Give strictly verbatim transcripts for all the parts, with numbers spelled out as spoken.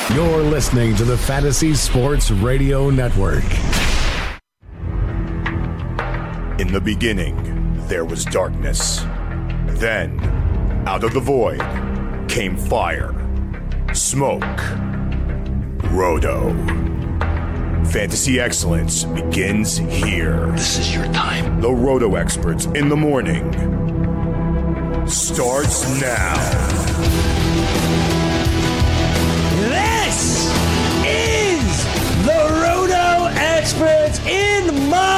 You're listening to the Fantasy Sports Radio Network. In the beginning, there was darkness. Then, out of the void, came fire, smoke, Roto. Fantasy excellence begins here. This is your time. The Roto experts in the morning starts now. This is the Roto experts in the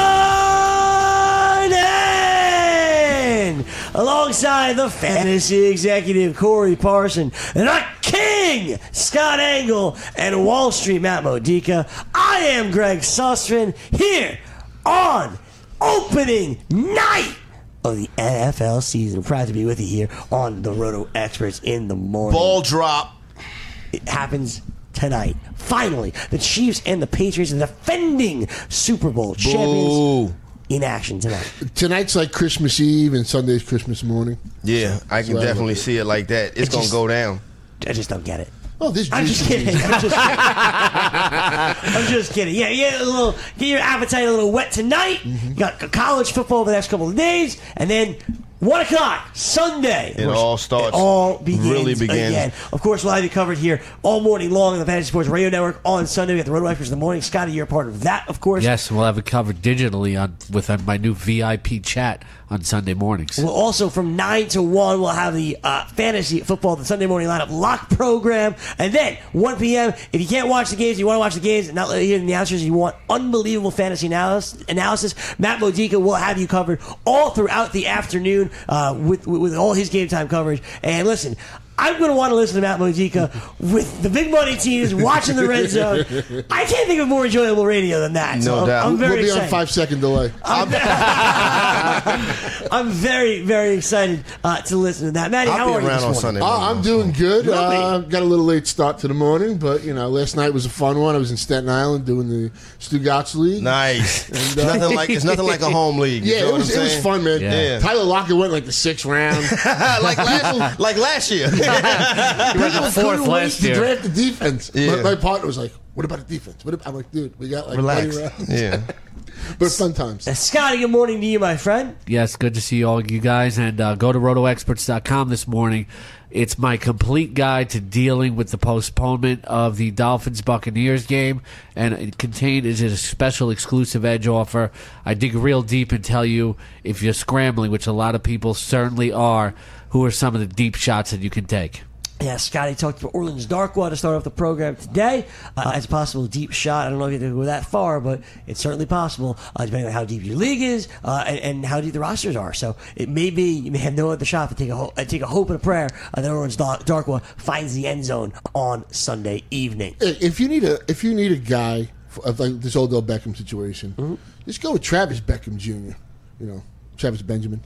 morning, alongside the fantasy executive Corey Parson and our king Scott Engel and Wall Street Matt Modica. I am Greg Sussman here on opening night of the N F L season. Proud to be with you here on the Roto experts in the morning. Ball drop. It happens tonight. Finally, the Chiefs and the Patriots, the defending Super Bowl champions, in action tonight. Tonight's like Christmas Eve and Sunday's Christmas morning. Yeah, I can So definitely I see it like that. It's It going just- to go down. I just don't get it. Oh, this I'm just kidding. I'm just kidding. I'm just kidding. Yeah, yeah, a little. Get your appetite a little wet tonight. Mm-hmm. You got college football over the next couple of days, and then one o'clock Sunday. It all starts. It all begins. Really begins. Again. Of course, we'll have you covered here all morning long on the Fantasy Sports Radio Network on Sunday. We got the Roto Experts in the morning. Scotty, you're a part of that, of course. Yes, we'll have it covered digitally on with uh, my new V I P chat on Sunday mornings. We'll also, from nine to one, we'll have the uh, Fantasy Football, the Sunday Morning Lineup Lock program. And then, one p.m., if you can't watch the games, you want to watch the games and not hear the announcers, you want unbelievable fantasy analysis, analysis Matt Modica will have you covered all throughout the afternoon uh, with, with, with all his game time coverage. And listen, I'm going to want to listen to Matt Modica with the big money teams watching the red zone. I can't think of more enjoyable radio than that. So No I'm, doubt. I'm very We'll be excited. on five second delay. I'm very, very excited uh, to listen to that. Maddie, I'll how be are you around this on morning? Sunday Uh, morning. I'm doing good. Lovely. Uh, got a little late start to the morning, but you know, last night was a fun one. I was in Staten Island doing the Stugotz League. Nice. And, uh, nothing like It's nothing like a home league. You Yeah, know it what was I'm it was saying? fun, man. Yeah. Tyler Lockett went like the sixth round. like, last, like last year. People the fourth couldn't wait last to year. draft the defense. Yeah. My, my partner was like, "What about the defense?" What about? I'm like, "Dude, we got like Relax. twenty rounds." Yeah. But fun times. Uh, Scotty, good morning to you, my friend. Yes, good to see all you guys. And uh, go to roto experts dot com this morning. It's my complete guide to dealing with the postponement of the Dolphins-Buccaneers game. And it contained is a special exclusive edge offer. I dig real deep and tell you, if you're scrambling, which a lot of people certainly are, who are some of the deep shots that you can take. Yeah, Scotty talked to Orleans Darkwa to start off the program today. Uh, it's a possible deep shot. I don't know if you have to go that far, but it's certainly possible, uh, depending on how deep your league is uh, and, and how deep the rosters are. So it may be you may have no other shot to take a ho- uh, take a hope and a prayer uh, that Orleans Dark- Darkwa finds the end zone on Sunday evening. If you need a if you need a guy for, of like this Odell Beckham situation, Mm-hmm. just go with Travis Beckham Junior You know, Travis Benjamin.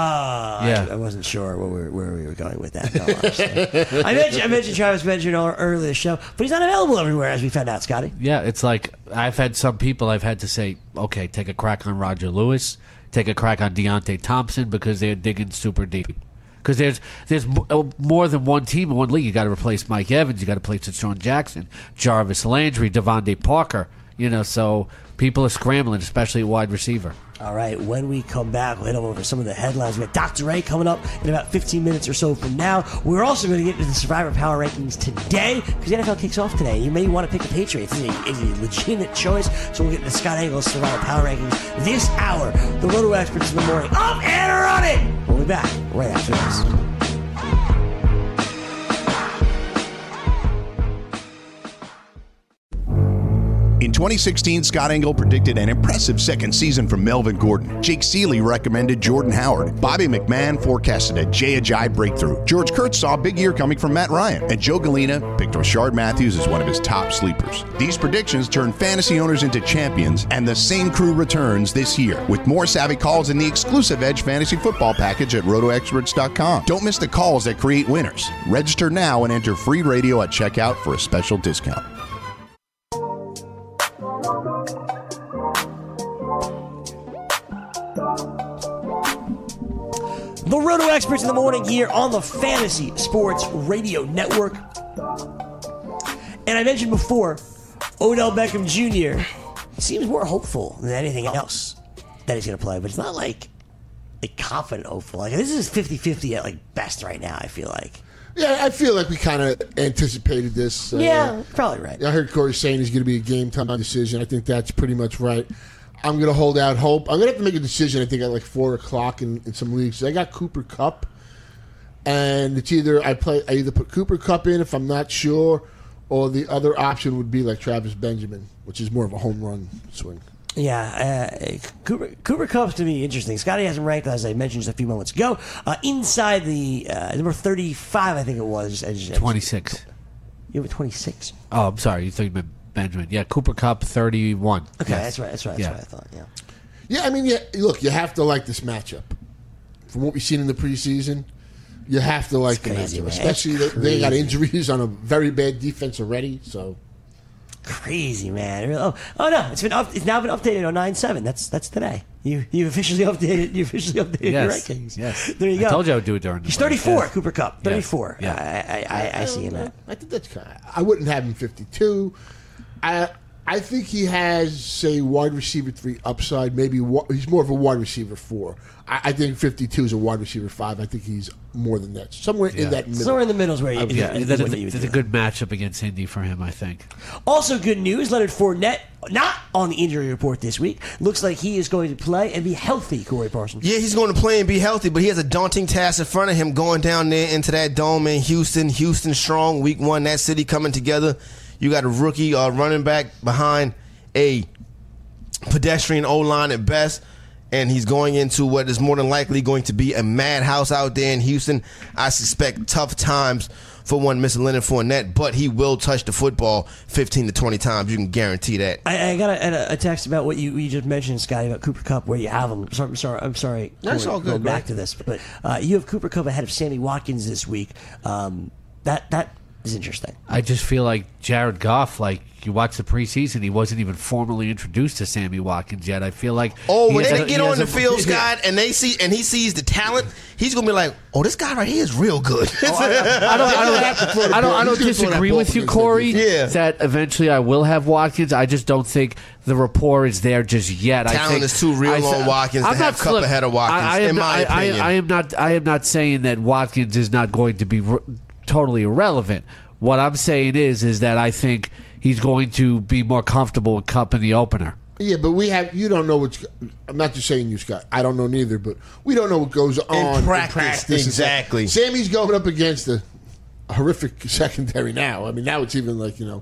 Ah, Yeah. I, I wasn't sure where we, were, where we were going with that. No, honestly. I mentioned I mentioned Travis Benjamin earlier in the show, but he's not available everywhere, as we found out, Scotty. Yeah, it's like I've had some people I've had to say, okay, take a crack on Roger Lewis, take a crack on Deontay Thompson because they're digging super deep. Because there's there's mo- more than one team in one league. You got to replace Mike Evans, you got to replace Deshaun Jackson, Jarvis Landry, Devontae Parker. You know, so people are scrambling, especially at wide receiver. All right, when we come back, we'll hit over some of the headlines. We got Doctor Ray coming up in about fifteen minutes or so from now. We're also going to get into the Survivor Power Rankings today because the N F L kicks off today. You may want to pick the Patriots. It's a, it's a legitimate choice. So we'll get the Scott Engel Survivor Power Rankings this hour. The Roto Experts in the morning. Up and running! We'll be back right after this. In twenty sixteen, Scott Engel predicted an impressive second season from Melvin Gordon. Jake Seeley recommended Jordan Howard. Bobby McMahon forecasted a Jay Ajayi breakthrough. George Kurtz saw a big year coming from Matt Ryan. And Joe Galena picked Rashard Matthews as one of his top sleepers. These predictions turned fantasy owners into champions, and the same crew returns this year with more savvy calls in the exclusive Edge Fantasy Football package at roto experts dot com. Don't miss the calls that create winners. Register now and enter free radio at checkout for a special discount. The Roto Experts in the morning here on the Fantasy Sports Radio Network. And I mentioned before, Odell Beckham Junior seems more hopeful than anything else that he's going to play, but it's not like a confident hopeful. Like, this is fifty-fifty at like best right now, I feel like. Yeah, I feel like we kind of anticipated this. Uh, Yeah, probably right. I heard Corey saying he's going to be a game time decision. I think that's pretty much right. I'm going to hold out hope. I'm going to have to make a decision, I think, at like four o'clock in, in some leagues. I got Cooper Kupp, and it's either I play I either put Cooper Kupp in if I'm not sure, or the other option would be like Travis Benjamin, which is more of a home run swing. Yeah, uh, Cooper, Cooper Kupp's to be interesting. Scotty has him ranked, as I mentioned just a few moments ago, uh, inside the uh, number thirty-five, I think it was. As, twenty-six. You have a twenty-six? Oh, I'm sorry. You thought you meant Benjamin. Yeah, Cooper Kupp, thirty-one. Okay, Yes. that's right. That's right. That's Yeah. what I thought. Yeah. Yeah, I mean, yeah. Look, you have to like this matchup. From what we've seen in the preseason, you have to like the crazy, matchup, man. especially It's that they got crazy. injuries on a very bad defense already. So Crazy, man. Oh, oh no, it's been up, it's now been updated on nine seven. That's that's today. You you officially updated you officially updated Yes. your rankings. Yes. There you go. I told you I would do it during the He's break. thirty-four, Yeah. Cooper Kupp. thirty-four. Yeah. I, I, I, I see him don't at. know. I think that's kind of, I wouldn't have him fifty-two. I I think he has, say, wide receiver three upside. Maybe wa- he's more of a wide receiver four. I, I think fifty-two is a wide receiver five. I think he's more than that. Somewhere Yeah. in that middle. Somewhere in the middle is where you. Yeah, is that's what a, you would that's a do. good matchup against Indy for him, I think. Also, good news: Leonard Fournette not on the injury report this week. Looks like he is going to play and be healthy. Corey Parsons. Yeah, he's going to play and be healthy, but he has a daunting task in front of him going down there into that dome in Houston. Houston strong, week one, that city coming together. You got a rookie uh, running back behind a pedestrian O-line at best, and he's going into what is more than likely going to be a madhouse out there in Houston. I suspect tough times for one Mister Leonard Fournette, but he will touch the football fifteen to twenty times. You can guarantee that. I, I got a, a text about what you, you just mentioned, Scotty, about Cooper Kupp, where you have him. So, I'm sorry. I'm sorry. That's Corey, all good, Going back Greg. to this, but uh, you have Cooper Kupp ahead of Sammy Watkins this week. Um, that that is interesting. I just feel like Jared Goff, like you watch the preseason, he wasn't even formally introduced to Sammy Watkins yet. I feel like Oh, he when has they a- get he on has the a- field, Scott, and they see and he sees the talent, he's gonna be like, "Oh, this guy right here is real good." I don't, I don't, I don't, I don't disagree with you, Corey. Yeah. That eventually I will have Watkins. I just don't think the rapport is there just yet. I Talent think, is too real I th- on Watkins to I'm have not Kupp flip- ahead of Watkins, I, I am in not, my I, I- opinion. I am not. I am not saying that Watkins is not going to be r- totally irrelevant. What I'm saying is, is that I think he's going to be more comfortable with Kupp in the opener. Yeah, but we have. You don't know what's. I'm not just saying you, Scott. I don't know neither, but we don't know what goes on practice, and exactly. Sammy's going up against a horrific secondary now. I mean, now it's even like you know.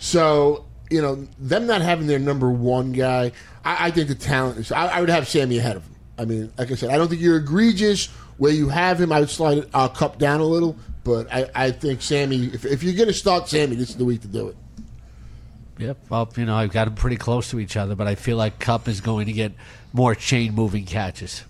So you know, them not having their number one guy. I, I think the talent is. I, I would have Sammy ahead of him. I mean, like I said, I don't think you're egregious where you have him. I would slide it, uh, Kupp down a little, but I, I think Sammy. If, if you're going to start Sammy, this is the week to do it. Yep. Well, you know, I've got them pretty close to each other, but I feel like Kupp is going to get more chain-moving catches.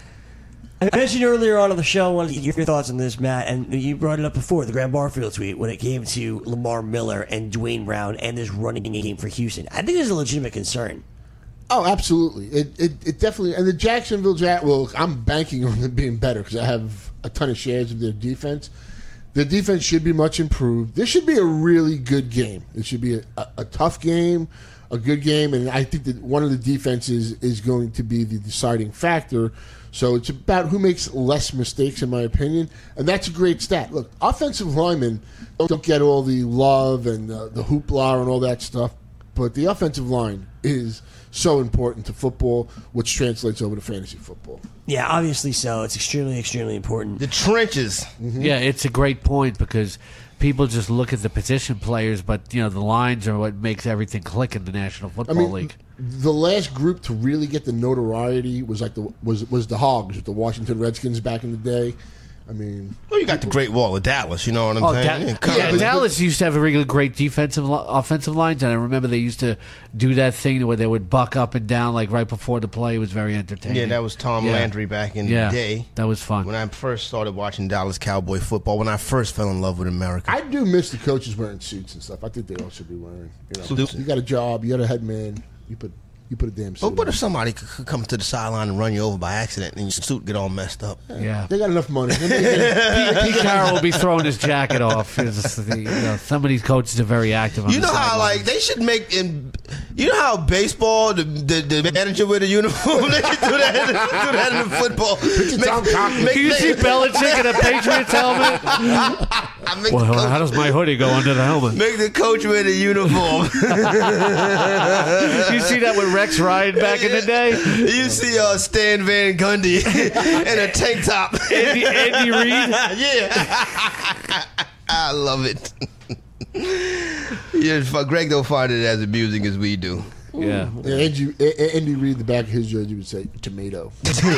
I mentioned earlier on in the show, I wanted to get your thoughts on this, Matt, and you brought it up before, the Graham Barfield tweet, when it came to Lamar Miller and Dwayne Brown and this running game for Houston. I think there's a legitimate concern. Oh, absolutely. It, it it definitely, and the Jacksonville Jag. Well, I'm banking on them being better because I have a ton of shares of their defense. The defense should be much improved. This should be a really good game. It should be a, a, a tough game, a good game, and I think that one of the defenses is going to be the deciding factor. So it's about who makes less mistakes, in my opinion, and that's a great stat. Look, offensive linemen don't get all the love and uh, the hoopla and all that stuff, but the offensive line is so important to football, which translates over to fantasy football. Yeah, obviously so. It's extremely, extremely important. The trenches. Yeah, it's a great point because people just look at the position players, but you know the lines are what makes everything click in the National I Football mean, League. the last group to really get the notoriety was like the was was the Hogs, the Washington Redskins back in the day. I mean, Well, you got the Great Wall of Dallas. You know what I'm Oh, saying? Da- Yeah, come yeah, on. Dallas used to have a really great defensive, li- offensive lines, and I remember they used to do that thing where they would buck up and down like right before the play. It was very entertaining. Yeah, that was Tom Yeah. Landry back in Yeah, the day. that was fun. When I first started watching Dallas Cowboy football, when I first fell in love with America. I do miss the coaches wearing suits and stuff. I think they all should be wearing. You know, Suits. you got a job, you got a head man, you put you put a damn suit But what on. if somebody could could come to the sideline and run you over by accident and your suit get all messed up? Yeah. They got enough money. Pete Carroll will be throwing his jacket off. It's the- you know, some of these coaches are very active. On You the know how sidelines. like they should make in. You know how baseball the the, the manager with a uniform they should do that do that in the football. Make, Tom Coughlin. make- Can you see make- Belichick in a Patriots helmet? make Well, the coach- how does my hoodie go under the helmet? Make the coach wear the uniform. You see that with Rex Ryan back in the day? You see uh, Stan Van Gundy in a tank top. Andy, Andy Reid? Yeah. I love it. Yeah, fuck, Greg don't find it as amusing as we do. Yeah. Yeah, Andy, A- Andy Reid, the back of his jersey would say tomato.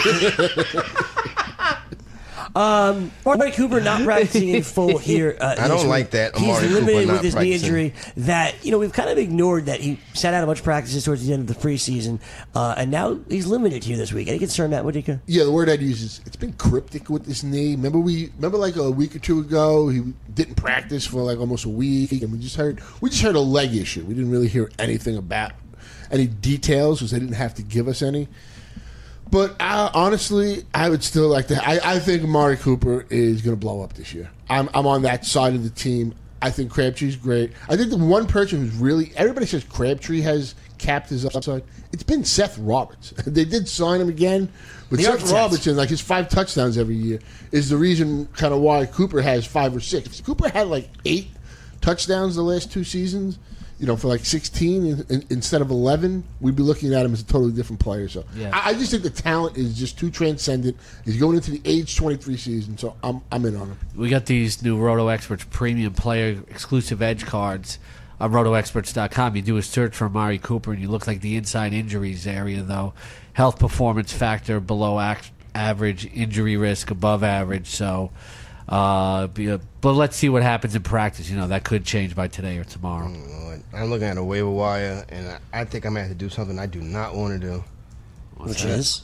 Um, Amari Cooper not practicing in full here. Uh, I don't this like week. that, He's Amari Cooper limited not with his knee practicing. injury. That you know we've kind of ignored that he sat out of much practices towards the end of the preseason, uh, and now he's limited here this week. Any concern, Matt Wadika? Yeah, the word I'd use is it's been cryptic with this knee. Remember we remember like a week or two ago he didn't practice for like almost a week, and we just heard we just heard a leg issue. We didn't really hear anything about any details because they didn't have to give us any. But I, honestly, I would still like to. I, I think Amari Cooper is going to blow up this year. I'm I'm on that side of the team. I think Crabtree's great. I think the one person who's really everybody says Crabtree has capped his upside. It's been Seth Roberts. They did sign him again, but The Seth architect. Robertson, like his five touchdowns every year, is the reason kind of why Cooper has five or six. If Cooper had like eight touchdowns the last two seasons, you know, for like sixteen in, in, instead of eleven, we'd be looking at him as a totally different player. So Yeah. I, I just think the talent is just too transcendent. He's going into the age twenty-three season, so I'm I'm in on him. We got these new Roto Experts premium player exclusive edge cards on roto experts dot com. You do a search for Amari Cooper, and you look like the inside injuries area, though. Health performance factor below act, average, injury risk above average. So, uh, be a, but let's see what happens in practice. You know, that could change by today or tomorrow. Lord, I'm looking at a waiver wire, and I, I think I'm going to have to do something I do not want to do. Which is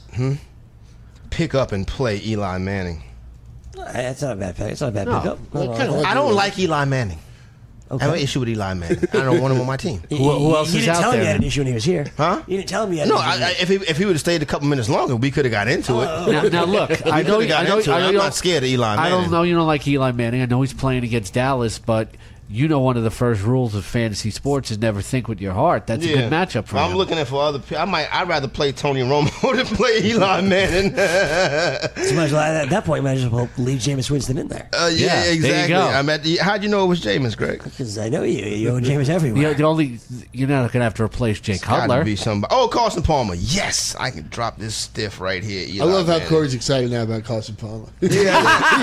Pick up and play Eli Manning. that's not a bad pick. It's not a bad No. pickup. Well, No, no, kinda no. like- I don't like Eli Manning. Okay. I have an issue with Eli Manning. I don't want him on my team. You- Who- who you- else you is didn't out tell him there? you had an issue when he was here. Huh? You didn't tell him you had No, an issue. I, I, if he if he would have stayed a couple minutes longer, we could have got into it. Now, now look, I know, could've got I know, into it. I know I'm you not don't- scared of Eli I don't Manning. know you don't like Eli Manning. I know he's playing against Dallas, but you know one of the first rules of fantasy sports is never think with your heart. That's a good matchup for I'm him. looking at for other people. I might. I'd rather play Tony Romo than play Eli Manning. uh, So might as well, at that point, you might as well leave Jameis Winston in there. yeah, Yeah, there you exactly. go. I'm at. The, how'd you know it was Jameis, Greg? Because I know you. You own Jameis You everywhere. know, the only you're not going to have to replace Jay Got to Cutler. be somebody. Oh, Carson Palmer. Yes, I can drop this stiff right here. Eli I love how Manning. Corey's excited now about Carson Palmer. Yeah,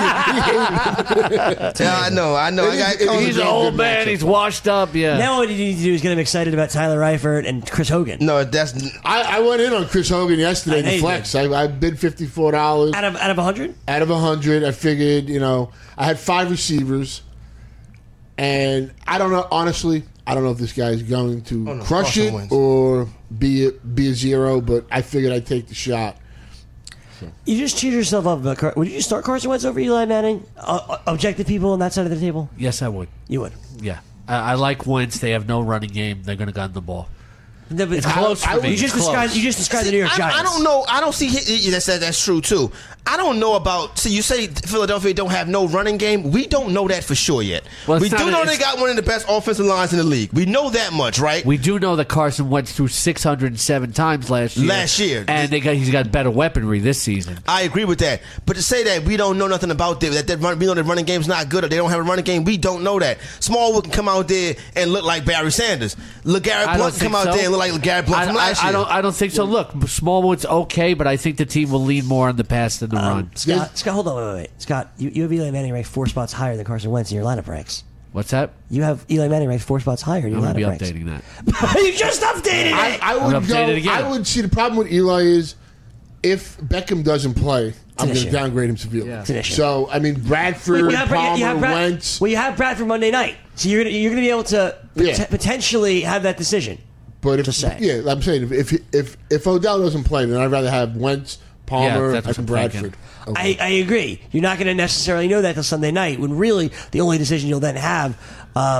I know. I know. I got. It is- it is He's a an good old man. matchup. He's washed up. Yeah. Now what you need to do is get him excited about Tyler Eifert and Chris Hogan. No, that's. I, I went in on Chris Hogan yesterday I in know the you flex. I, I bid fifty-four dollars. Out of out of a hundred, Out of one hundred, I figured, you know, I had five receivers. And I don't know, honestly, I don't know if this guy's going to Oh, no, crush Carson it wins. or be a, be a zero, but I figured I'd take the shot. you just cheated yourself up. About Car- would you start Carson Wentz over Eli Manning? Uh, objective people on that side of the table, Yes, I would. you would. Yeah. I, I like Wentz. They have no running game. They're going to gun the ball. No, but It's close for me. You just It's described. close. You just described the New York I, Giants. I don't know. I don't see. hi- That's that, that's true too. I don't know about. See, you say Philadelphia don't have no running game. We don't know that for sure yet. Well, it's we not do a- know it's- they got one of the best offensive lines in the league. We know that much, right? We do know that Carson went through six hundred seven times last year. Last year. And they got, he's got better weaponry this season. I agree with that. But to say that we don't know nothing about them, that, that run, we know the running game's not good or they don't have a running game, we don't know that. Smallwood can come out there and look like Barry Sanders. LeGarrette I don't Blunt can think come out so. there and look like LeGarrette Blunt I, from I, last I year. don't. I don't think so. Look, Smallwood's okay, but I think the team will lean more on the pass than the Um, run. Scott, Scott, hold on, wait, wait, wait. Scott, you, you have Eli Manning ranked four spots higher than Carson Wentz in your lineup ranks. What's that? You have Eli Manning ranked four spots higher in your I'm going to lineup be ranks. updating that. you just updated I, it. I I'm would gonna go. update it again. I would see the problem with Eli is if Beckham doesn't play, I'm an going to issue. downgrade him severely. Yeah. It's an issue. So I mean, Bradford, you have, Brad- Palmer, you have Brad- Wentz. well, you have Bradford Monday night, so you're gonna you're gonna be able to Yeah. pot- potentially have that decision. But if Just saying. yeah, I'm saying if if if, if Odell doesn't play, then I'd rather have Wentz, Palmer, Yeah, that's what and I'm Bradford. thinking. Okay. I, I agree. You're not going to necessarily know that till Sunday night, when really the only decision you'll then have um,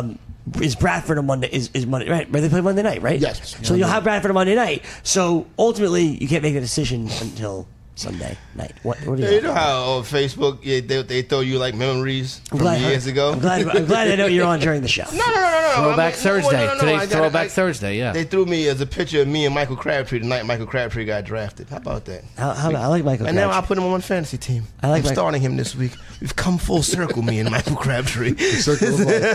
is Bradford on Monday? Is, is Monday right? They play Monday night, right? Yes. So you'll have Bradford on Monday night. So ultimately, you can't make a decision until Sunday night. What? What do you, You know how on Facebook yeah, they, they throw you like memories I'm from glad, years ago? I'm glad. I'm glad I know you're on during the show. No, no, no, no, no. Throwback I mean, Thursday. No, no, no, Today's I gotta- Throwback I- Thursday, yeah. They threw me as a picture of me and Michael Crabtree the night Michael Crabtree got drafted. How about that? How, how, I like Michael. And now I Crabtree. put him on my fantasy team. I like I'm Michael- starting him this week. We've come full circle, me and Michael Crabtree. Circle of life.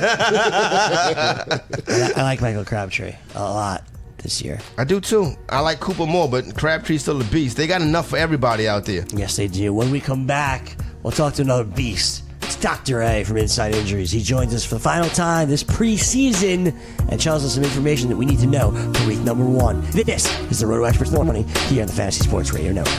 I, I like Michael Crabtree a lot this year. I do too. I like Cooper more, but Crabtree's still a beast. They got enough for everybody out there. Yes, they do. When we come back, we'll talk to another beast. It's Doctor A from Inside Injuries. He joins us for the final time this preseason and tells us some information that we need to know for week number one. This is the Roto Experts Morning here on the Fantasy Sports Radio Network.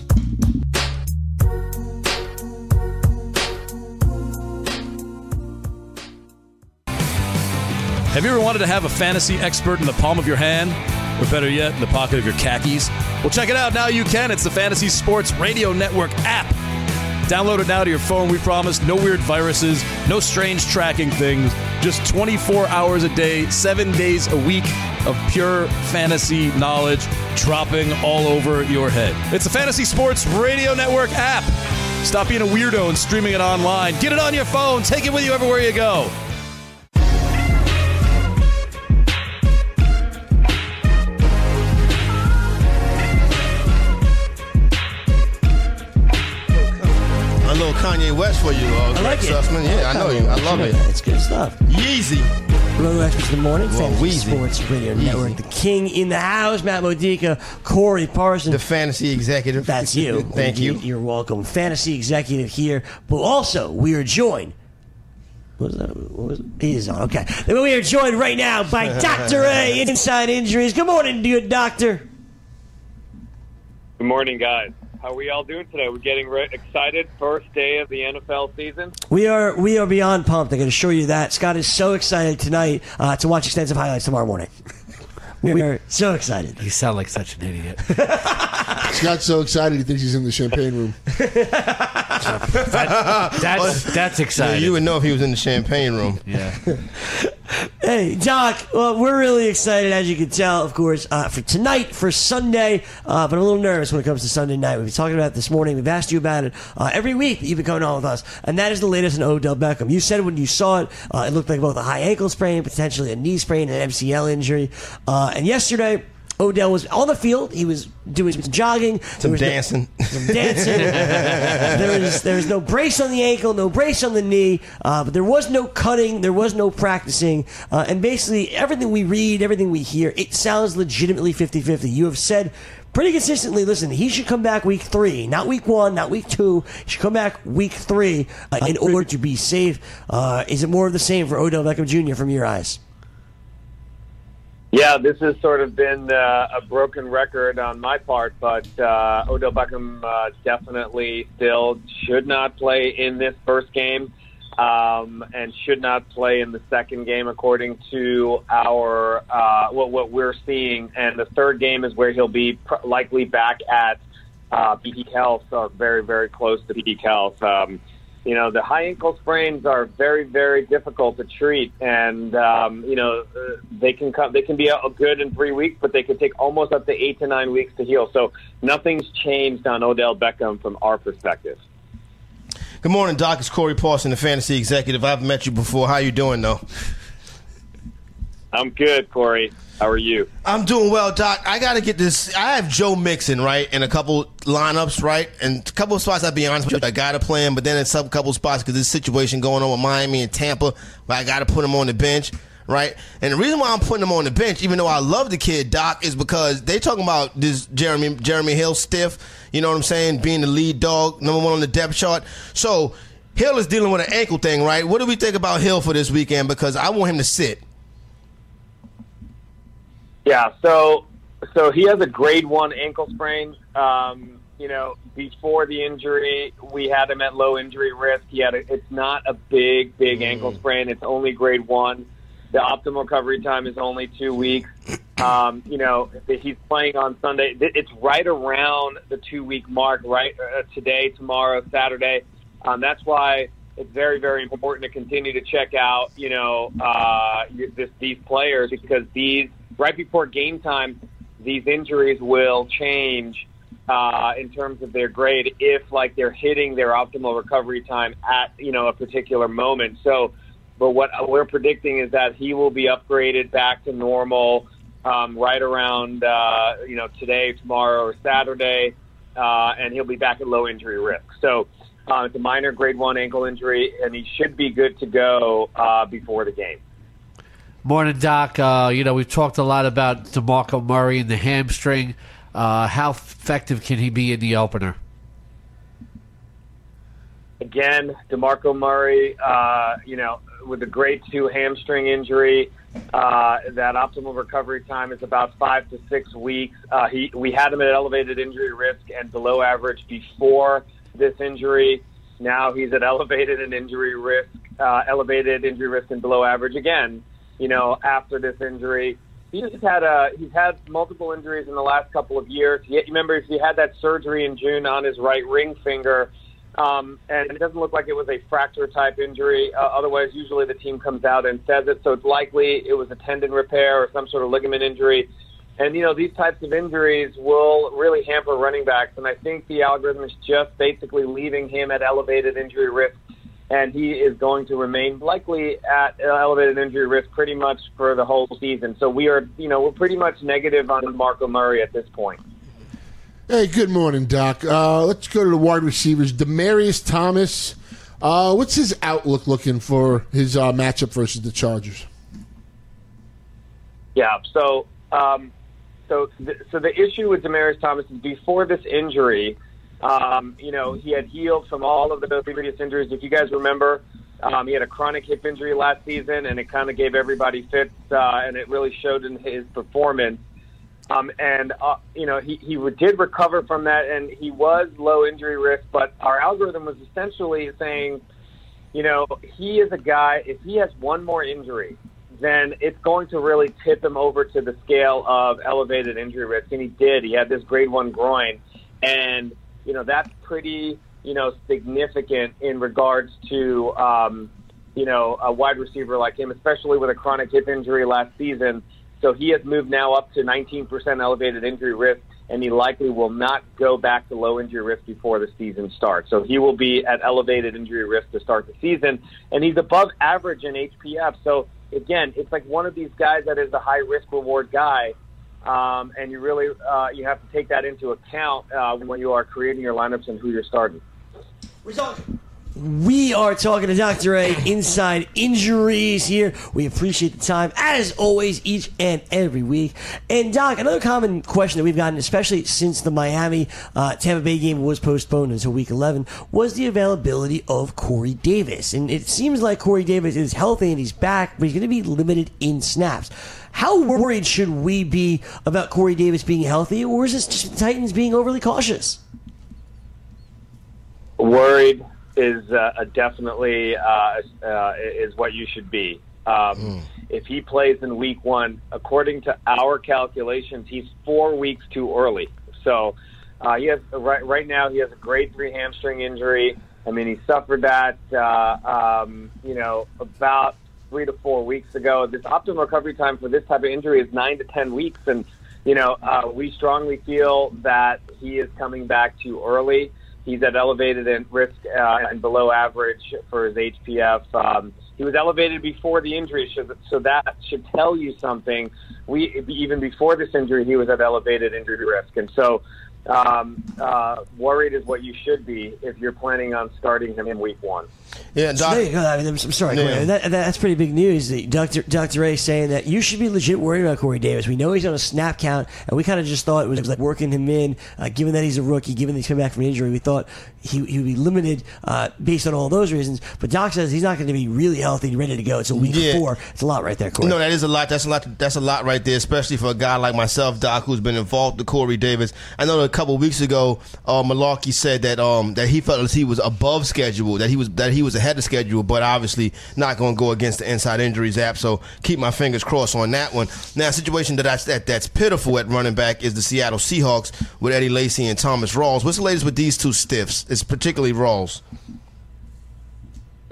Have you ever wanted to have a fantasy expert in the palm of your hand? Or better yet, in the pocket of your khakis? Well, check it out. Now you can. It's the Fantasy Sports Radio Network app. Download it now to your phone. We promise no weird viruses, no strange tracking things. Just twenty-four hours a day, seven days a week of pure fantasy knowledge dropping all over your head. It's the Fantasy Sports Radio Network app. Stop being a weirdo and streaming it online. Get it on your phone. Take it with you everywhere you go. A little Kanye West for you, uh, I like Greg it. Sussman. Yeah, I know you. I love it. It's good stuff. Yeezy. Roto Experts in the Morning, Well, Fantasy Wheezy. Sports Radio Easy. Network. The king in the house, Matt Modica, Corey Parson. The fantasy executive. That's you. Thank you. You're welcome. Fantasy executive here. But also, we are joined. What was that? What was it? He is on. Okay. Then we are joined right now by Doctor A, Inside Injuries. Good morning, dear doctor. Good morning, guys. How are we all doing today? We're getting re- excited. First day of the N F L season. We are we are beyond pumped. I can assure you that. Scott is so excited tonight uh, to watch extensive highlights tomorrow morning. We are so excited. You sound like such an idiot. Scott's so excited he thinks he's in the champagne room. That's that's Yeah, exciting. you would know if he was in the champagne room. yeah. Hey, Doc, well, we're really excited, as you can tell, of course, uh, for tonight, for Sunday, uh, but I'm a little nervous when it comes to Sunday night. We've been talking about it this morning. We've asked you about it uh, every week that you've been coming on with us, and that is the latest in Odell Beckham. You said when you saw it, uh, it looked like both a high ankle sprain, potentially a knee sprain, and an M C L injury. Uh, and yesterday, Odell was on the field. He was doing some jogging. Some There was no- dancing. some dancing. there was there was no brace on the ankle, no brace on the knee, uh, but there was no cutting, there was no practicing, uh, and basically everything we read, everything we hear, it sounds legitimately fifty-fifty. You have said pretty consistently, listen, he should come back week three, not week one, not week two. He should come back week three uh, in order to be safe. Uh, is it more of the same for Odell Beckham Junior from your eyes? Yeah, this has sort of been uh, a broken record on my part, but uh, Odell Beckham uh, definitely still should not play in this first game um, and should not play in the second game, according to our uh, what, what we're seeing. And the third game is where he'll be pr- likely back at uh, peak health, or very, very close to peak health. Um, You know, the high ankle sprains are very, very difficult to treat, and um, you know uh, they can come, they can be uh, good in three weeks, but they can take almost up to eight to nine weeks to heal. So nothing's changed on Odell Beckham from our perspective. Good morning, Doc. It's Corey Parson, the fantasy executive. I've met you before. How you doing, though? I'm good, Corey. How are you? I'm doing well, Doc. I got to get this. I have Joe Mixon, right, in a couple lineups, right? And a couple of spots, I'll be honest with you, I got to play him, but then in some couple spots, because there's a situation going on with Miami and Tampa, where I got to put him on the bench, right? And the reason why I'm putting him on the bench, even though I love the kid, Doc, is because they talking about this Jeremy Jeremy Hill stiff, you know what I'm saying, being the lead dog, number one on the depth chart. So Hill is dealing with an ankle thing, right? What do we think about Hill for this weekend? Because I want him to sit. Yeah, so so he has a grade one ankle sprain. Um, you know, before the injury, we had him at low injury risk. He had a, it's not a big, big mm. ankle sprain. It's only grade one. The optimal recovery time is only two weeks. Um, you know, he's playing on Sunday. It's right around the two week mark, right? Uh, today, tomorrow, Saturday. Um, that's why it's very, very important to continue to check out, you know, uh, this, these players, because these right before game time, these injuries will change uh, in terms of their grade if, like, they're hitting their optimal recovery time at, you know, a particular moment. So, but what we're predicting is that he will be upgraded back to normal um, right around, uh, you know, today, tomorrow, or Saturday, uh, and he'll be back at low injury risk. So uh, it's a minor grade one ankle injury, and he should be good to go uh, before the game. Morning, Doc. Uh, you know, we've talked a lot about DeMarco Murray and the hamstring. Uh, how effective can he be in the opener? Again, DeMarco Murray, uh, you know, with a grade two hamstring injury, uh, that optimal recovery time is about five to six weeks. Uh, he, we had him at elevated injury risk and below average before this injury. Now he's at elevated and injury risk, uh, elevated injury risk and below average again. You know, after this injury, he's had a he's had multiple injuries in the last couple of years. He, remember, he had that surgery in June on his right ring finger. Um, and it doesn't look like it was a fracture-type injury. Uh, otherwise, usually the team comes out and says it. So it's likely it was a tendon repair or some sort of ligament injury. And, you know, these types of injuries will really hamper running backs. And I think the algorithm is just basically leaving him at elevated injury risk. And he is going to remain likely at elevated injury risk pretty much for the whole season. So we are, you know, we're pretty much negative on Marco Murray at this point. Hey, good morning, Doc. Uh, let's go to the wide receivers. Demaryius Thomas, uh, what's his outlook looking for his uh, matchup versus the Chargers? Yeah, so um, so th- so the issue with Demaryius Thomas is before this injury, um, you know, he had healed from all of the previous injuries. If you guys remember, um, he had a chronic hip injury last season, and it kind of gave everybody fits, uh, and it really showed in his performance. Um, and, uh, you know, he, he did recover from that, and he was low injury risk, but our algorithm was essentially saying, you know, he is a guy, if he has one more injury, then it's going to really tip him over to the scale of elevated injury risk. And he did. He had this grade one groin. And, you know, that's pretty, you know, significant in regards to, um, you know, a wide receiver like him, especially with a chronic hip injury last season. So he has moved now up to nineteen percent elevated injury risk, and he likely will not go back to low injury risk before the season starts. So he will be at elevated injury risk to start the season, and he's above average in H P F. So, again, it's like one of these guys that is a high-risk reward guy, um, and you really uh, you have to take that into account uh, when you are creating your lineups and who you're starting. We're talking. We are talking to Doctor A Inside Injuries here. We appreciate the time, as always, each and every week. And, Doc, another common question that we've gotten, especially since the Miami uh, Tampa Bay game was postponed until week eleven, was the availability of Corey Davis. And it seems like Corey Davis is healthy and he's back, but he's going to be limited in snaps. How worried should we be about Corey Davis being healthy, or is this just the Titans being overly cautious? Worried is uh, definitely uh, uh, is what you should be. Um, mm. If he plays in week one, according to our calculations, he's four weeks too early. So uh, he has right right now he has a grade three hamstring injury. I mean, he suffered that uh, um, you know about three to four weeks ago. This optimal recovery time for this type of injury is nine to ten weeks, and you know uh, we strongly feel that he is coming back too early. He's at elevated in risk uh, and below average for his H P F. Um, he was elevated before the injury, so that should tell you something. We even before this injury, he was at elevated injury risk, and so um, uh, worried is what you should be if you're planning on starting him in week one. Yeah, Doc, so there you go. I mean, I'm sorry, yeah. that, that's pretty big news. Doctor Doctor Ray saying that you should be legit worried about Corey Davis. We know he's on a snap count, and we kind of just thought it was like working him in. Uh, given that he's a rookie, given that he's coming back from an injury, we thought he, he would be limited uh, based on all those reasons. But Doc says he's not going to be really healthy and ready to go until week yeah. four. It's a lot right there, Corey. No, that is a lot. That's a lot. That's a lot right there, especially for a guy like myself, Doc, who's been involved with Corey Davis. I know a couple of weeks ago, uh, Malarkey said that um, that he felt as he was above schedule, that he was that he was ahead of schedule, but obviously not going to go against the Inside Injuries app. So keep my fingers crossed on that one. Now, a situation that, I, that that's pitiful at running back is the Seattle Seahawks with Eddie Lacy and Thomas Rawls. What's the latest with these two stiffs? It's particularly Rawls.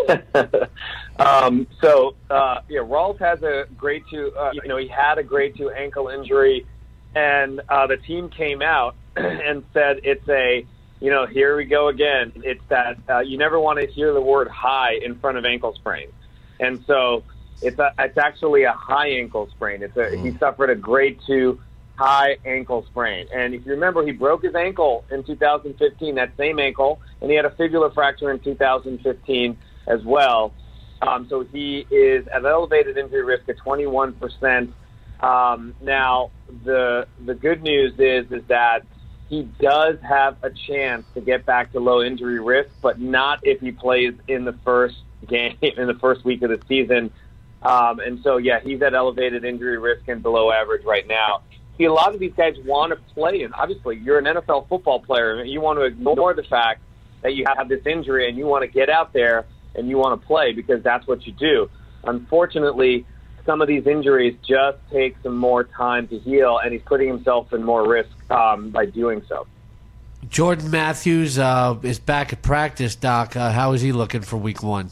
um, so, uh, yeah, Rawls has a grade two, uh, you know, he had a grade two ankle injury, and uh, the team came out and said it's a, you know, here we go again. It's that uh, you never want to hear the word high in front of ankle sprain. And so it's a, it's actually a high ankle sprain. It's a, he suffered a grade two high ankle sprain. And if you remember, he broke his ankle in two thousand fifteen, that same ankle, and he had a fibular fracture in two thousand fifteen as well. Um, so he is at elevated injury risk at twenty-one percent. Um, now, the the good news is is that he does have a chance to get back to low injury risk, but not if he plays in the first game, in the first week of the season. Um, and so, yeah, he's at elevated injury risk and below average right now. See, a lot of these guys want to play, and obviously you're an N F L football player, and you want to ignore the fact that you have this injury and you want to get out there and you want to play because that's what you do. Unfortunately, some of these injuries just take some more time to heal, and he's putting himself in more risk um, by doing so. Jordan Matthews uh, is back at practice, Doc. Uh, how is he looking for week one?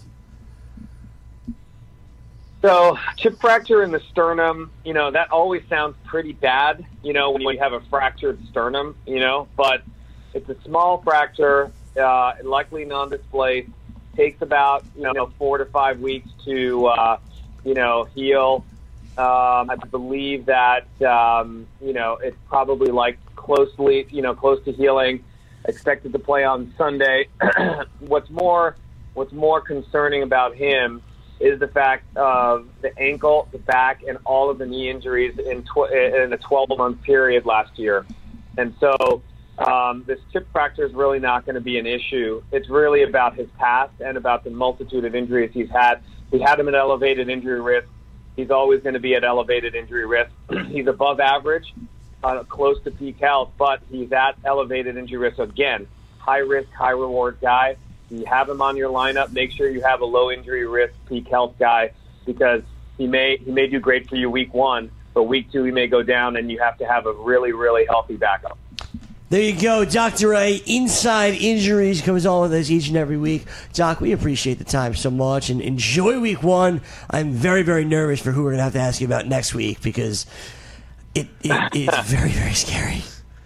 So, chip fracture in the sternum, you know, that always sounds pretty bad, you know, when you have a fractured sternum, you know, but it's a small fracture, uh, likely non-displaced, takes about, you know, four to five weeks to, uh, you know, heal. Um, I believe that, um, you know, it's probably like closely, you know, close to healing, expected to play on Sunday. What's more, what's more concerning about him is the fact of the ankle, the back, and all of the knee injuries in, tw- in a twelve-month period last year. And so um, this chip fracture is really not going to be an issue. It's really about his past and about the multitude of injuries he's had. He had him at elevated injury risk. He's always going to be at elevated injury risk. He's above average, uh, close to peak health, but he's at elevated injury risk. Again, high-risk, high-reward guy. You have him on your lineup. Make sure you have a low injury risk, peak health guy, because he may he may do great for you week one, but week two he may go down, and you have to have a really, really healthy backup. There you go, Doctor Ray. Inside Injuries comes on with us each and every week. Doc, we appreciate the time so much, and enjoy week one. I'm very, very nervous for who we're going to have to ask you about next week because it, it is very, very scary.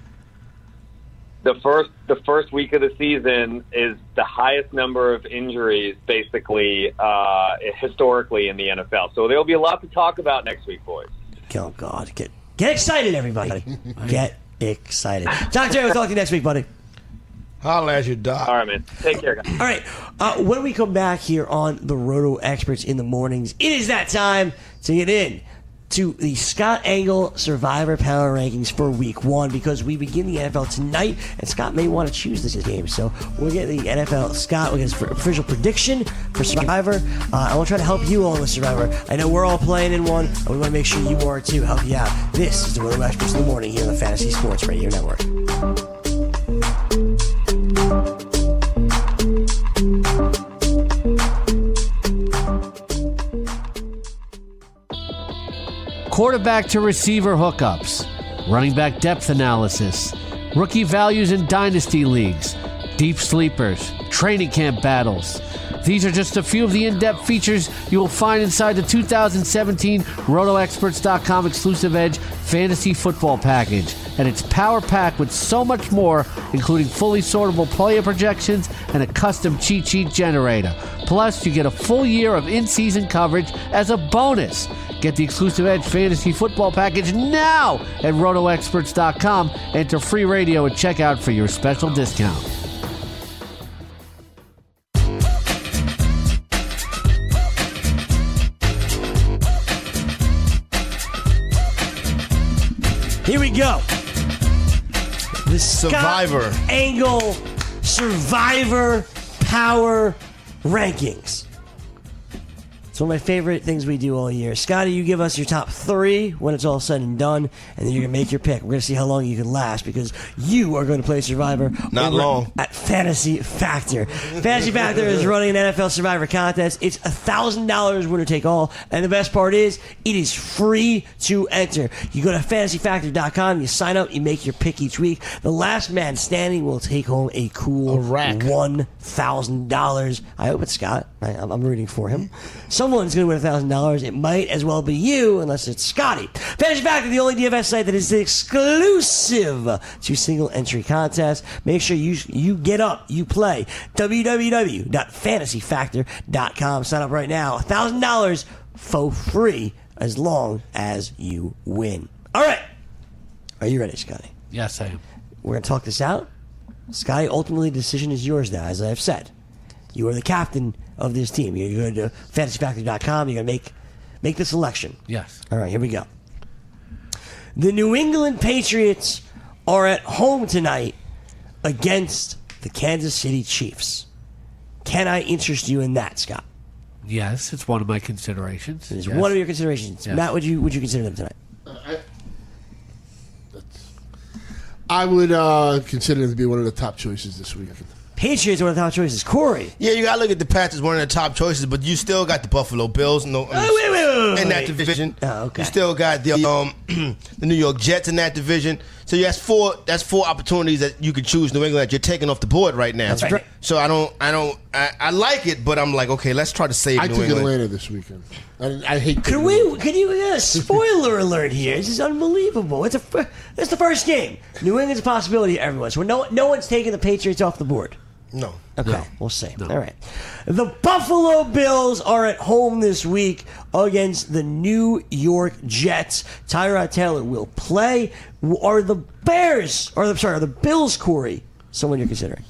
The first the first week of the season is the highest number of injuries, basically, uh, historically in the N F L. So there'll be a lot to talk about next week, boys. Oh, God. Get get excited, everybody. Get excited. Doctor Ray, we'll talk to you next week, buddy. Holla at you, Doc. All right, man. Take care, guys. All right. Uh, when we come back here on the Roto Experts in the mornings, it is that time to get in to the Scott Engel Survivor Power Rankings for Week One because we begin the N F L tonight, and Scott may want to choose this game. So we'll get the N F L. Scott, we'll get his official prediction for Survivor. Uh, I want to try to help you all with Survivor. I know we're all playing in one, and we want to make sure you are too. Help you out. This is the Roto Experts in the morning here on the Fantasy Sports Radio Network. Quarterback to receiver hookups, running back depth analysis, rookie values in dynasty leagues, deep sleepers, training camp battles. These are just a few of the in-depth features you will find inside the two thousand seventeen Roto Experts dot com exclusive Edge Fantasy Football Package. And it's power-packed with so much more, including fully sortable player projections and a custom cheat sheet generator. Plus, you get a full year of in-season coverage as a bonus. Get the exclusive Edge Fantasy Football Package now at Roto Experts dot com. Enter free radio at checkout for your special discount. Here we go. The Survivor. Scott Engel Survivor Power Rankings. It's one of my favorite things we do all year. Scotty, you give us your top three when it's all said and done, and then you're going to make your pick. We're going to see how long you can last because you are going to play Survivor. Not long. At Fantasy Factor. Fantasy Factor is running an N F L Survivor contest. It's one thousand dollars winner take all, and the best part is it is free to enter. You go to fantasy factor dot com, you sign up, you make your pick each week. The last man standing will take home a cool A rack. one thousand dollars. I hope it's Scott. I, I'm, I'm rooting for him. Someone's going to win one thousand dollars. It might as well be you, unless it's Scotty. Fantasy Factor, the only D F S site that is exclusive to single-entry contests. Make sure you you get up, you play. w w w dot fantasy factor dot com. Sign up right now. one thousand dollars for free as long as you win. All right. Are you ready, Scotty? Yes, I am. We're going to talk this out. Scotty, ultimately, the decision is yours now, as I've said. You are the captain of this team. You're going to fantasy factor dot com. You're going to make make the selection. Yes. All right, here we go. The New England Patriots are at home tonight against the Kansas City Chiefs. Can I interest you in that, Scott? Yes, it's one of my considerations. It is yes. one of your considerations. Yes. Matt, would you would you consider them tonight? Uh, I, I would uh, consider them to be one of the top choices this week. Patriots are one of the top choices. Corey. Yeah, you got to look at the Pats as one of the top choices, but you still got the Buffalo Bills. No, Oh, wait, wait, wait, in that wait. division. Oh, okay. You still got the um, the New York Jets in that division. So yeah, that's four. That's four opportunities that you could choose New England that you're taking off the board right now. That's right. So I don't, I don't, I, I like it, but I'm like, okay, let's try to save I New took England. Atlanta this weekend. I, I hate. Could taking we? Atlanta. Could you? Yeah, spoiler alert here. This is unbelievable. It's a. fir- It's the first game. New England's a possibility. Everyone. So no. No one's taking the Patriots off the board. No. Okay, No. we'll see. No. All right. The Buffalo Bills are at home this week against the New York Jets. Tyrod Taylor will play. Are the Bears, or the, sorry, are the Bills, Corey, someone you're considering?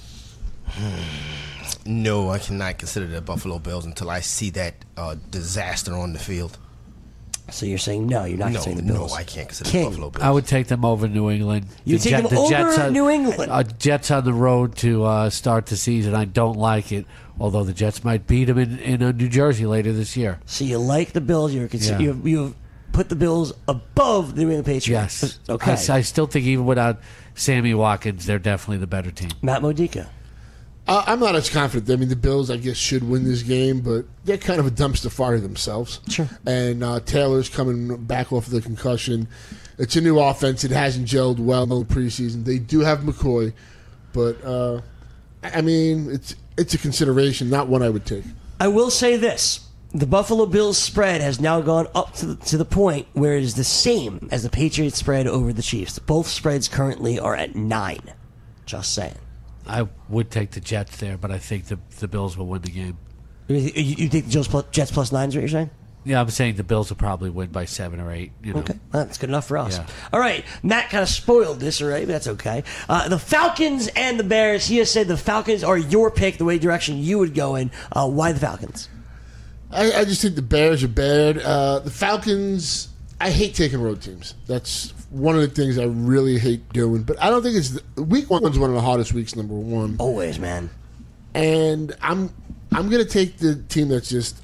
No, I cannot consider the Buffalo Bills until I see that uh, disaster on the field. So you're saying no, you're not No, considering the no, Bills. I can't consider King. the Buffalo Bills. I would take them over New England. You The take Jet- them the over Jets on, New England? Uh, Jets on the road to uh, start the season. I don't like it, although the Jets might beat them in, in uh, New Jersey later this year. So you like the Bills? You're consi- Yeah. you have, you have put the Bills above the New England Patriots. Yes. Okay. I, I still think even without Sammy Watkins, they're definitely the better team. Matt Modica. Uh, I'm not as confident. I mean, the Bills, I guess, should win this game, but they're kind of a dumpster fire themselves. Sure. And uh, Taylor's coming back off of the concussion. It's a new offense. It hasn't gelled well in the preseason. They do have McCoy, but uh, I mean, it's it's a consideration, not one I would take. I will say this. The Buffalo Bills spread has now gone up to the, to the point where it is the same as the Patriots spread over the Chiefs. Both spreads currently are at nine. Just saying. I would take the Jets there, but I think the the Bills will win the game. You, you you think the Jets plus, Jets plus nine is what you're saying? Yeah, I'm saying the Bills will probably win by seven or eight. You know. Okay, well, that's good enough for us. Yeah. All right, Matt kind of spoiled this, all right, but that's okay. Uh, the Falcons and the Bears. He has said the Falcons are your pick, the way direction you would go in. Uh, why the Falcons? I, I just think the Bears are bad. Uh, the Falcons, I hate taking road teams. That's one of the things I really hate doing. But I don't think it's the, week one's one of the hardest weeks. Number one, Always, man. and I'm I'm gonna take the team that's just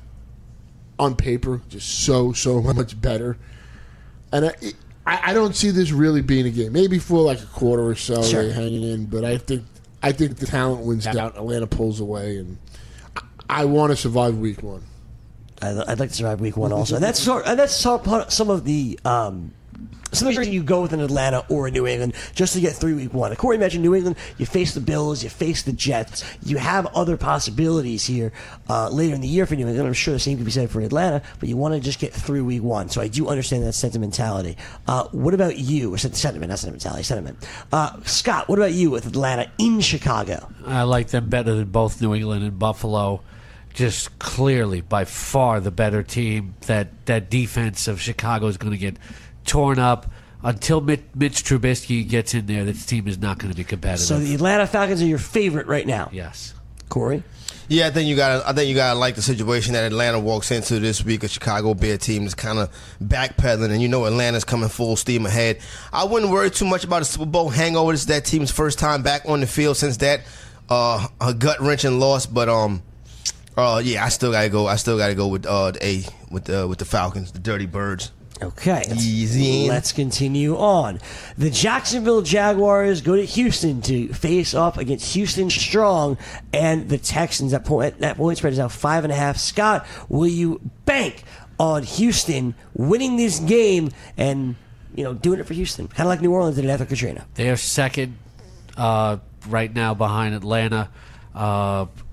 on paper just so so much better. And I I, I don't see this really being a game. Maybe for like a quarter or so Sure. they hanging in, but I think I think the talent wins out. Atlanta pulls away, and I, I want to survive week one. I'd, I'd like to survive week one also. And that's sort, and that's sort of some of the um, some of the reason you go with an Atlanta or a New England just to get through week one. Corey mentioned New England. You face the Bills. You face the Jets. You have other possibilities here uh, later in the year for New England. I'm sure the same could be said for Atlanta, but you want to just get through week one. So I do understand that sentimentality. Uh, what about you? Or sentiment, not sentimentality, sentiment. Uh, Scott, what about you with Atlanta in Chicago? I like them better than both New England and Buffalo. Just clearly, by far, the better team. That that defense of Chicago is going to get torn up until Mitch, Mitch Trubisky gets in there. This team is not going to be competitive. So the Atlanta Falcons are your favorite right now. yes, Corey? Yeah, I think you got. I think you got to like the situation that Atlanta walks into this week. A Chicago Bear team is kind of backpedaling, and you know Atlanta's coming full steam ahead. I wouldn't worry too much about a Super Bowl hangover. This is that team's first time back on the field since that uh, a gut wrenching loss. But um, uh, yeah, I still gotta go. I still gotta go with uh, the A with uh, with the Falcons, the Dirty Birds. Okay. Let's, Easy. let's continue on. The Jacksonville Jaguars go to Houston to face off against Houston Strong and the Texans. That point, that point spread is now five and a half. Scott, will you bank on Houston winning this game and, you know, doing it for Houston? Kind of like New Orleans did after Katrina. they are second uh, right now behind Atlanta. Uh,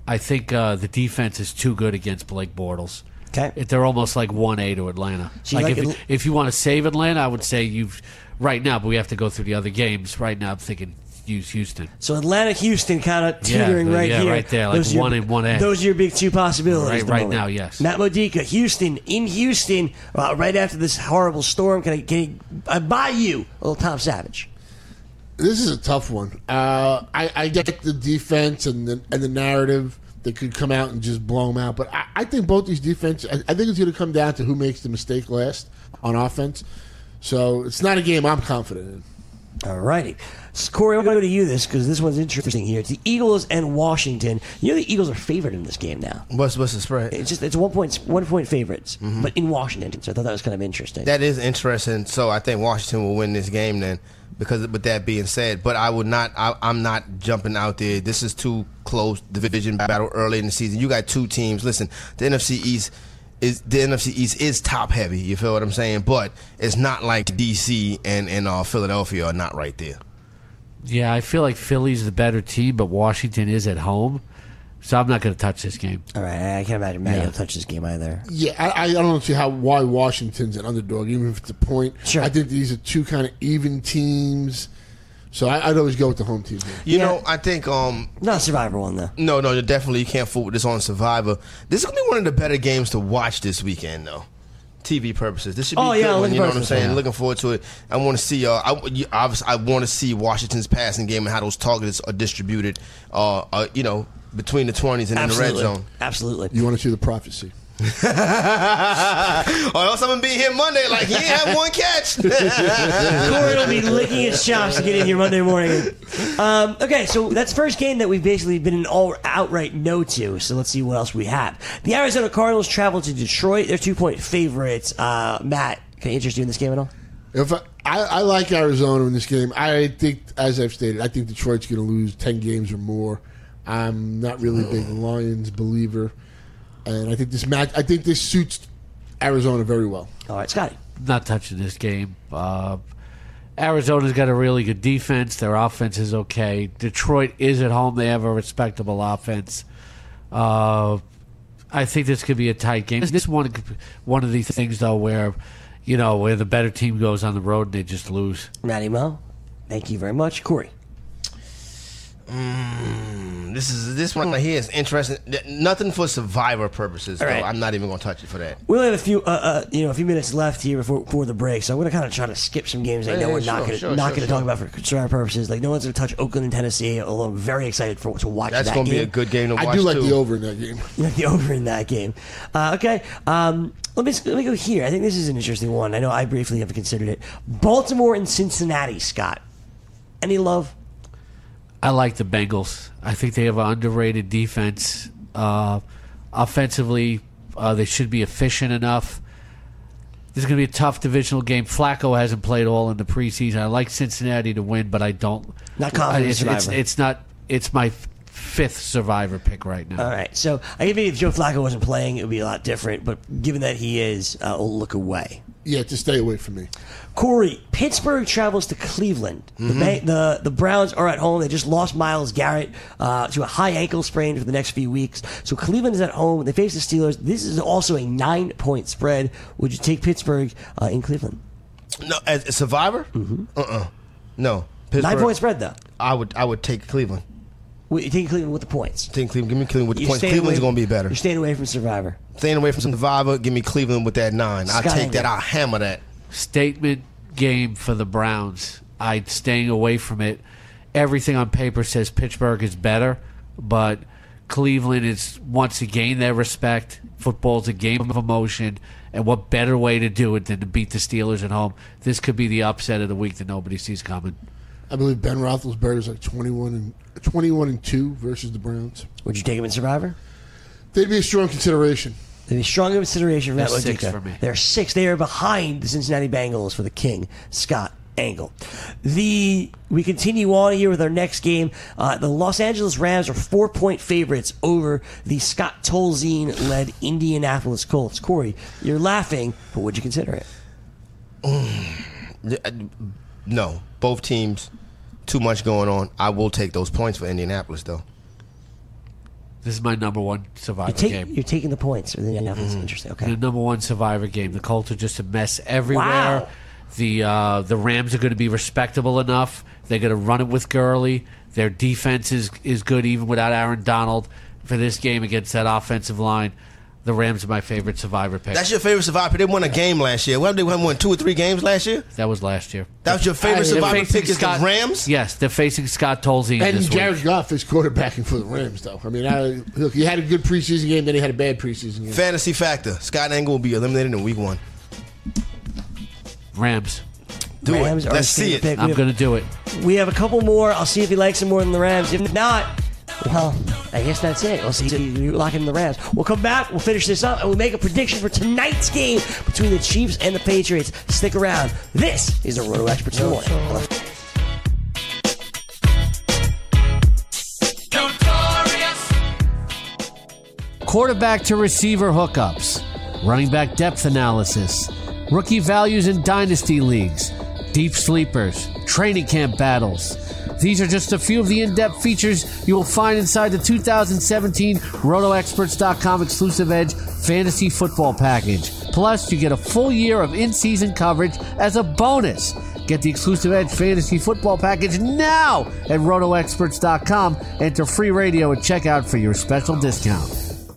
I think uh, the defense is too good against Blake Bortles. Okay. If they're almost like one A to Atlanta. So you like like if, it- if you want to save Atlanta, I would say you've right now, but we have to go through the other games. Right now, I'm thinking use Houston. So Atlanta, Houston, kind of Yeah, teetering the- right yeah, here. right there, like Those are your- one and one A. Those are your big two possibilities. Right- at the right moment. now, yes. Matt Modica, Houston, in Houston, uh, right after this horrible storm. Can I, can I buy you a little Tom Savage? This is a tough one. Uh, I, I get the defense and the and the narrative that could come out and just blow them out, but I, I think both these defense. I, I think it's going to come down to who makes the mistake last on offense. So it's not a game I'm confident in. All righty. So, Corey, I'm going to go to you this because this one's interesting here. It's the Eagles and Washington. You know the Eagles are favored in this game now. What's what's the spread? It's just it's one point one point favorites, but in Washington. So I thought that was kind of interesting. That is interesting. So I think Washington will win this game then. Because with that being said, but I would not. I, I'm not jumping out there. This is too close. Division battle early in the season. You got two teams. Listen, the N F C East is the N F C East is top heavy. You feel what I'm saying? But it's not like D C and and uh, Philadelphia are not right there. Yeah, I feel like Philly's the better team, but Washington is at home, so I'm not going to touch this game. All right, I can't imagine Matt Yeah. will touch this game either. Yeah, I, I don't see how why Washington's an underdog, even if it's a point. Sure. I think these are two kind of even teams, so I, I'd always go with the home team. Here. You Yeah. know, I think um, Not a Survivor one though. no, no, definitely you can't fool with this on Survivor. This is gonna be one of the better games to watch this weekend, though. T V purposes, this should be Oh, a yeah, good one. looking You know what forward I'm to it, saying? yeah. Looking forward to it. I want to see. Uh, I you, obviously I want to see Washington's passing game and how those targets are distributed. Uh, uh you know, between the twenties and Absolutely. in the red zone. Absolutely. You want to see the prophecy? Or else I'm gonna be here Monday like he ain't have one catch. Corey will be licking his chops to get in here Monday morning. Um, okay, so that's the first game that we've basically been an all outright no to. So let's see what else we have. The Arizona Cardinals travel to Detroit. They're two point favorites. Uh, Matt, can I interest you in this game at all? If I, I, I like Arizona in this game, I think, as I've stated, I think Detroit's going to lose ten games or more. I'm not really a big Lions believer, and I think this match, I think this suits Arizona very well. All right, Scotty. Not touching this game. Uh, Arizona's got a really good defense. Their offense is okay. Detroit is at home. They have a respectable offense. Uh, I think this could be a tight game. This is one one of these things though where, you know, where the better team goes on the road and they just lose. Matty Mo, thank you very much. Corey. Mm, this is this one right here is interesting. Nothing for Survivor purposes. All Though. right. I'm not even gonna touch it for that. We only have a few, uh, uh, you know, a few minutes left here before, before the break, so I'm going to kind of try to skip some games I Yeah, know yeah, we're sure, not going to sure, not sure, going to sure. talk about for survivor purposes. Like no one's going to touch Oakland and Tennessee, although I'm very excited for to watch That's that gonna game. be a good game to watch I do like too. the over in that game. You like the over in that game. Uh, okay, um, let me let me go here. I think this is an interesting one. I know I briefly have considered it. Baltimore and Cincinnati. Scott, any love? I like the Bengals. I think they have an underrated defense. Uh, offensively, uh, they should be efficient enough. This is going to be a tough divisional game. Flacco hasn't played all in the preseason. I like Cincinnati to win, but I don't. Not confident in It's, it's, Survivor. it's not. It's my f- fifth Survivor pick right now. All right, so I think maybe if Joe Flacco wasn't playing, it would be a lot different. But given that he is, uh, I'll look away. Yeah, to stay away from me. Corey, Pittsburgh travels to Cleveland. The, Ba- the the Browns are at home. They just lost Myles Garrett uh, to a high ankle sprain for the next few weeks. So Cleveland is at home. They face the Steelers. This is also a nine point spread. Would you take Pittsburgh uh, in Cleveland? No, as a Survivor. Mm-hmm. Uh uh No. Pittsburgh, Nine point spread though. I would I would take Cleveland. Would you take Cleveland with the points? Take Cleveland. Give me Cleveland with the You're points. staying Cleveland's away- gonna be better. You're staying away from Survivor. Staying away from Survivor. Give me Cleveland with that nine. I'll Scott take Engel. that. I'll hammer that. Statement game for the Browns. I'm staying away from it. Everything on paper says Pittsburgh is better, but Cleveland is wants to gain their respect. Football's a game of emotion, and what better way to do it than to beat the Steelers at home? This could be the upset of the week that nobody sees coming. I believe Ben Roethlisberger is like twenty-one and twenty-one and two versus the Browns. Would you take him in Survivor? They'd be a strong consideration. They'd be strong consideration for Matt They're six Modica. for me. They're six. They are behind the Cincinnati Bengals for the King, Scott Engel. The we continue on here with our next game. Uh, the Los Angeles Rams are four point favorites over the Scott Tolzien led Indianapolis Colts. Corey, you're laughing, but would you consider it? No, both teams, too much going on. I will take those points for Indianapolis, though. This is my number one Survivor You're, take, game. you're taking the points. Yeah, that's interesting. Okay. The number one Survivor game. The Colts are just a mess everywhere. Wow. The uh, the Rams are going to be respectable enough. They're going to run it with Gurley. Their defense is, is good even without Aaron Donald. For this game against that offensive line, the Rams are my favorite Survivor pick. That's your favorite Survivor. They won a game last year. Well, they won two or three games last year. That was last year. That was your favorite They're Survivor facing pick is Scott- the Rams? Yes, they're facing Scott Tolzien And this Jared week. Goff is quarterbacking for the Rams, though. I mean, I, look, he had a good preseason game, then he had a bad preseason game. Fantasy factor. Scott Angle will be eliminated in week one. Rams. Do Rams it. are Let's his see favorite it. pick. We I'm have- going to do it. We have a couple more. I'll see if he likes them more than the Rams. If not, well, I guess that's it. We'll see if you lock in the Rams. We'll come back. We'll finish this up, and we'll make a prediction for tonight's game between the Chiefs and the Patriots. Stick around. This is the Roto Experts in the Morning. Quarterback to receiver hookups, running back depth analysis, rookie values in dynasty leagues, deep sleepers, training camp battles. These are just a few of the in-depth features you will find inside the two thousand seventeen Roto Experts dot com exclusive Edge Fantasy Football Package. Plus, you get a full year of in-season coverage as a bonus. Get the exclusive Edge Fantasy Football Package now at Roto Experts dot com. Enter free radio at checkout for your special discount.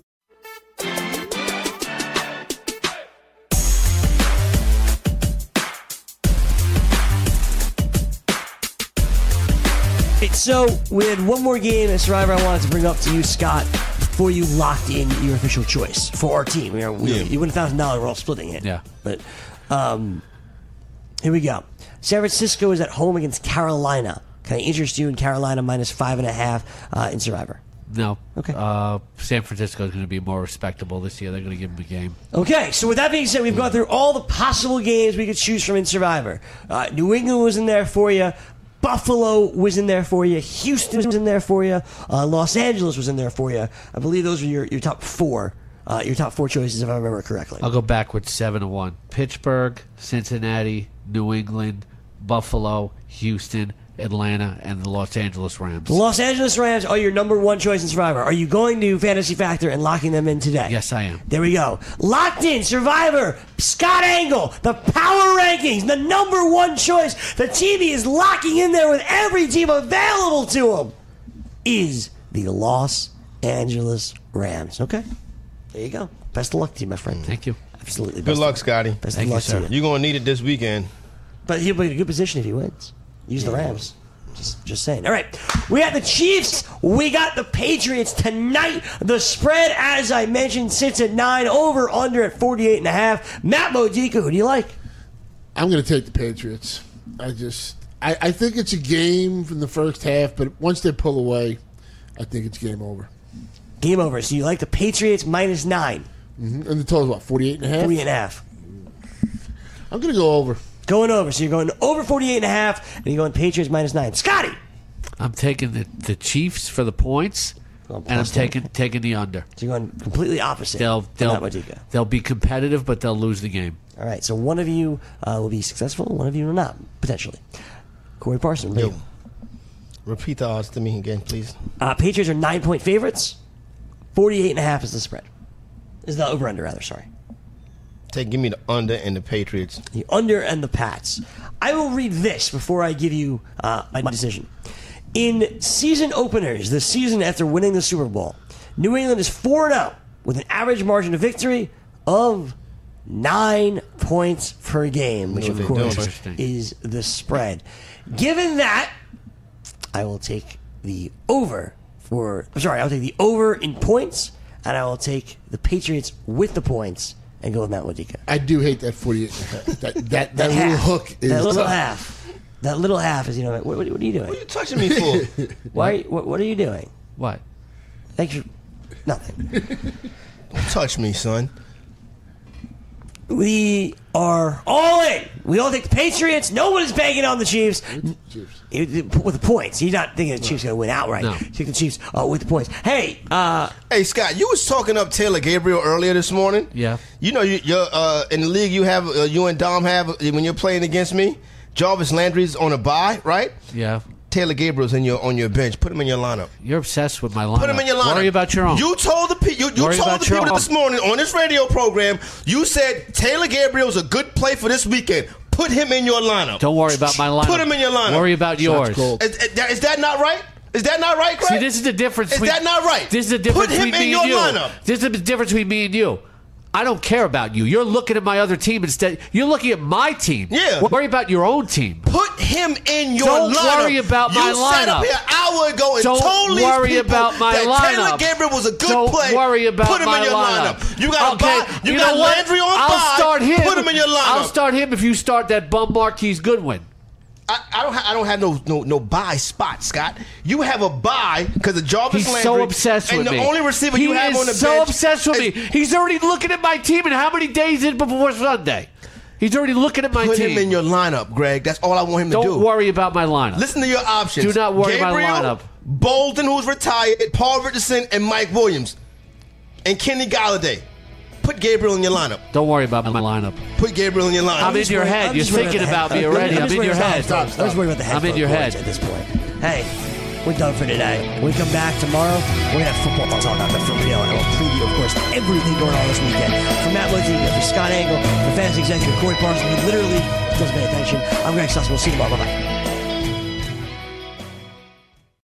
So we had one more game at Survivor I wanted to bring up to you, Scott, before you locked in your official choice for our team. You, know, we, Yeah. you win a thousand dollars. We're all splitting it. Yeah. But um, here we go. San Francisco is at home against Carolina. Can I interest you in Carolina minus five and a half uh, in Survivor? No. Okay. Uh, San Francisco is going to be more respectable this year. They're going to give them a game. Okay, so with that being said, we've gone through all the possible games we could choose from in Survivor. Uh, New England was in there for you. Buffalo was in there for you. Houston was in there for you. Uh, Los Angeles was in there for you. I believe those were your, your top four. Uh, your top four choices, if I remember correctly. I'll go backwards seven to one. Pittsburgh, Cincinnati, New England, Buffalo, Houston, Atlanta, and the Los Angeles Rams. The Los Angeles Rams are your number one choice in Survivor. Are you going to Fantasy Factor and locking them in today? Yes, I am. There we go. Locked in, Survivor, Scott Angle, the power rankings, the number one choice. The team he is locking in there with every team available to him is the Los Angeles Rams. Okay? There you go. Best of luck to you, my friend. Thank you. Absolutely. Good Best luck, of, Scotty. Best Thank of you, luck sir. to you. You're going to need it this weekend. But he'll be in a good position if he wins. Use the Rams. Just, just saying. All right. We got the Chiefs. We got the Patriots tonight. The spread, as I mentioned, sits at nine. Over, under at forty-eight and a half. Matt Modica, who do you like? I'm going to take the Patriots. I just, I, I think it's a game from the first half, but once they pull away, I think it's game over. Game over. So you like the Patriots minus nine. Mm-hmm. And the total is what, forty-eight and a half? Three and a half. I'm going to go over. Going over. So you're going over forty-eight and a half, and you're going Patriots minus nine. Scotty! I'm taking the, the Chiefs for the points, Oh, and I'm plus ten. taking taking the under. So you're going completely opposite. They'll from they'll Matt Modica. they'll be competitive, but they'll lose the game. All right. So one of you uh, will be successful, one of you will not, potentially. Corey Parson, Yo. you. Repeat the odds to me again, please. Uh, Patriots are nine-point favorites. forty-eight and a half is the spread. Is the over-under, rather, sorry. Take, give me the under and the Patriots. The under and the Pats. I will read this before I give you uh, my decision. In season openers, the season after winning the Super Bowl, New England is four and oh with an average margin of victory of nine points per game, which, Know of what they course, doing. is the spread. Given that, I will take the over for. I'm sorry, I'll take the over in points, and I will take the Patriots with the points and go with Matt Modica. I do hate that forty-eight and a half. That, that, that, That little half. hook is that little tough. half. That little half is, you know, what, what, what are you doing? What are you touching me for? Why? What, what are you doing? What? Thanks for nothing. Don't touch me, son. We are all in. We all think the Patriots. No one is banging on the Chiefs. Chiefs. With the points. He's not thinking the Chiefs are going to win outright. No. He's thinking the Chiefs uh, with the points. Hey, uh, Hey, Scott, you was talking up Taylor Gabriel earlier this morning. Yeah. You know, you, you're uh, in the league. You have uh, you and Dom have uh, when you're playing against me. Jarvis Landry's on a bye, right? Yeah. Taylor Gabriel's in your on your bench. Put him in your lineup. You're obsessed with my lineup. Put him in your lineup. Worry about your own. You told the pe- you, you Worry told about the your people own. this morning on this radio program. You said Taylor Gabriel's a good play for this weekend. Put him in your lineup. Don't worry about my lineup. Put him in your lineup. Worry about yours. cold. Is, is, that, is that not right? Is that not right, Greg? See, this is the difference. Is between, that not right? This is the difference Put him between in me your and you. lineup. This is the difference between me and you. I don't care about you. You're looking at my other team instead. You're looking at my team. Yeah. Worry about your own team. Put him in your Don't lineup. worry about my you sat up lineup. here an hour ago and Don't told these worry people about my that lineup. Taylor Gabriel was a good Don't play. worry about Put him my in your lineup. lineup. You got okay. buy, you, you got know what? Landry on I'll buy. start him. Put him in your lineup. I'll start him if you start that bum Marquise Goodwin. I, I don't. Ha- I don't have no no no buy spot, Scott. You have a buy because of Jarvis He's Landry. so obsessed and with the me. only receiver he you have is on the so bench obsessed with is- me. He's already looking at my team. And how many days in before Sunday? He's already looking at my Put team. him in your lineup, Greg. That's all I want him Don't to do. worry about my lineup. Listen to your options. Do not worry about my Gabriel, lineup. Bolden, who's retired, Paul Richardson, and Mike Williams, and Kenny Galladay. Put Gabriel in your lineup. Don't worry about my lineup. Put Gabriel in your lineup. I'm in your head. I'm You're just worried thinking about about the me head- already. I'm I'm just in worried your about- head. Stop, stop. I'm just worried about the head. I'm in your head. At this point. Hey, we're done for today. When we come back tomorrow, we're going to have football to talk about that for real. And we'll preview, of course, everything going on this weekend. For Matt Lindsay, for Scott Angle, for fantasy executive Corey Parsons, who literally doesn't pay attention. I'm Greg Sussman. We'll see you tomorrow. Bye-bye.